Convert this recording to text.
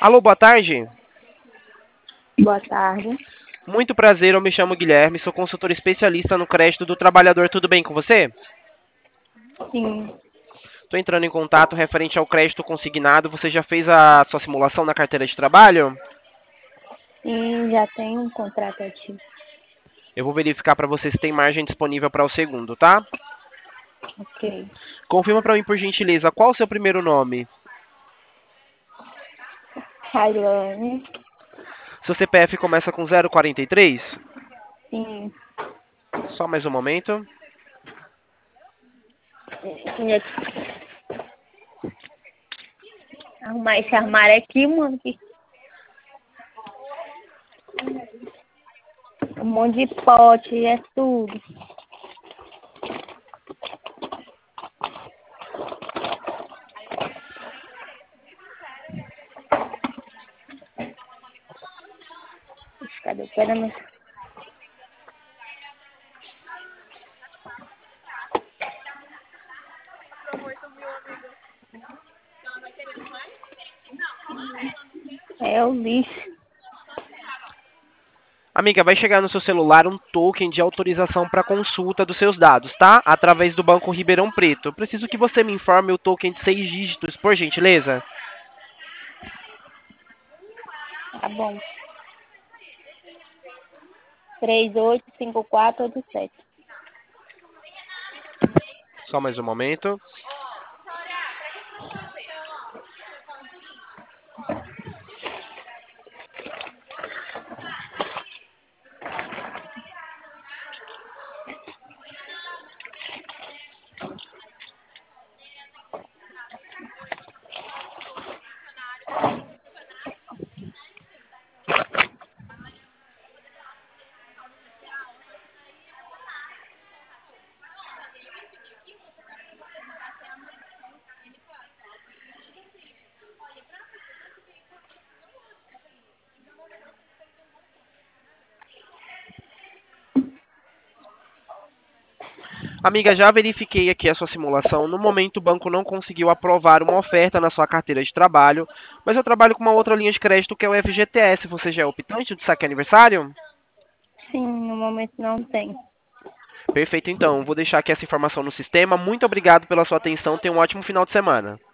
Alô, boa tarde. Boa tarde. Muito prazer, eu me chamo Guilherme, sou consultor especialista no crédito do trabalhador. Tudo bem com você? Sim, Estou entrando em contato referente ao crédito consignado. Você já fez a sua simulação na carteira de trabalho? sim, já tem um contrato ativo. Eu vou verificar para você se tem margem disponível para o segundo, tá? Ok. Confirma para mim, por gentileza, qual o seu primeiro nome? Railane, Seu CPF começa com 043? sim. Só mais um momento. Tinha que arrumar esse armário aqui, mano. Que um monte de pote, é tudo. Ixi, cadê o pé da minha... É o lixo. Amiga, vai chegar no seu celular um token de autorização para consulta dos seus dados, tá? Através do Banco Ribeirão Preto. Eu preciso que você me informe o token de 6 dígitos, por gentileza. Tá bom. 385487. Só mais um momento. Amiga, já verifiquei aqui a sua simulação. No momento, o banco não conseguiu aprovar uma oferta na sua carteira de trabalho, mas eu trabalho com uma outra linha de crédito que é o FGTS. Você já é optante do saque aniversário? Sim, no momento não tem. Perfeito, então. Vou deixar aqui essa informação no sistema. Muito obrigado pela sua atenção. Tenha um ótimo final de semana.